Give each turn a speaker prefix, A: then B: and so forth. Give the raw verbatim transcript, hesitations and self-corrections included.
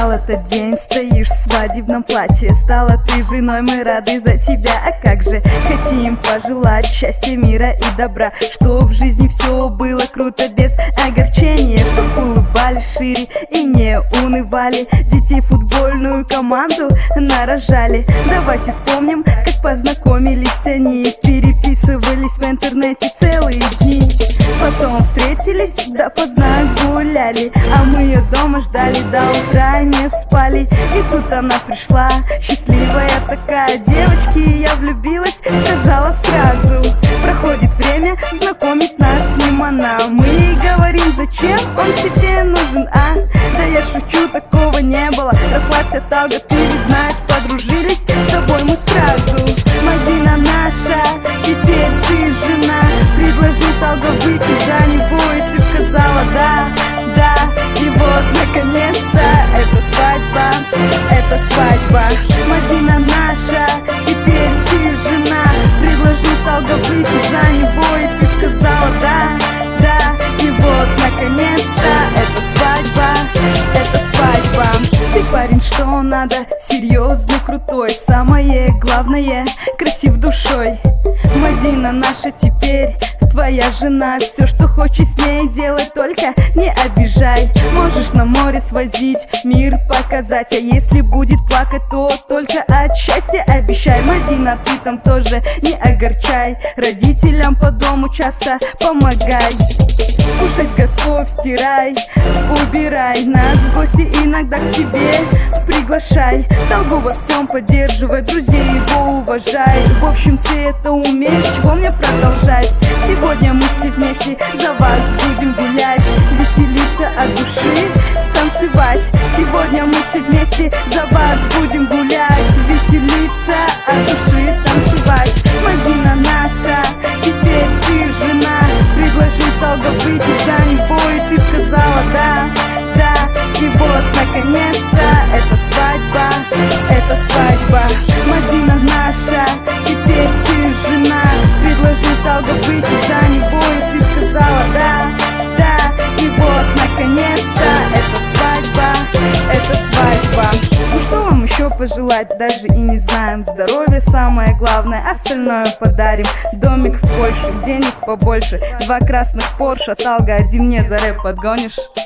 A: Настал этот день, стоишь в свадебном платье. Стала ты женой, мы рады за тебя. А как же хотим пожелать счастья, мира и добра, чтоб в жизни все было круто без огорчения, чтоб улыбались шире и не унывали, детей в футбольную команду нарожали. Давайте вспомним, как познакомились они, переписывались в интернете целые дни. Потом встретились, да поздно гуляли, а мы ее дома ждали, до утра не спали. И тут она пришла, счастливая такая: девочки, я влюбилась, сказала сразу. Проходит время, знакомит нас с ним она. Мы ей говорим: зачем он тебе нужен, а? Да я шучу, такого не было. Расслабься, Талга, ты ведь знаешь, подружились с тобой мы сразу. Мадина наша, теперь ты жена. Предложил Талга выйти за него, и ты сказала да, да. И вот наконец-то это свадьба, это свадьба. Мадина наша, теперь ты жена. Предложил Талга выйти за него, и ты сказала да, да. И вот наконец-то это свадьба, это свадьба. Ты парень, что надо, серьезный, крутой, самое главное, красив душой. Мадина наша теперь твоя жена. Все, что хочешь с ней делать, только не обижай. Можешь на море свозить, мир показать, а если будет плакать, то только от счастья обещай. Мадина, ты там тоже не огорчай, родителям по дому часто помогай. Кушать готов, стирай, убирай, нас в гости иногда к себе приглашай. Талгу во всем поддерживай, друзей его уважай. В общем, ты это умеешь, чего мне продолжать? Сегодня мы все вместе за вас будем гулять, веселиться от души, танцевать. Сегодня мы все вместе за вас будем гулять, веселиться от души, танцевать. Мадина наша, теперь ты жена. Предложил Талга выйти за него, и ты сказала да, да. И вот наконец-то это свадьба, это свадьба. Мадина наша, теперь ты жена. Предложил Талга выйти за него, и ты сказала да, да. И вот наконец-то это свадьба, это свадьба. Ну что вам еще пожелать, даже и не знаем. Здоровье самое главное, остальное подарим. Домик в Польше, денег побольше, два красных Порша. Талга, один мне за рэп подгонишь?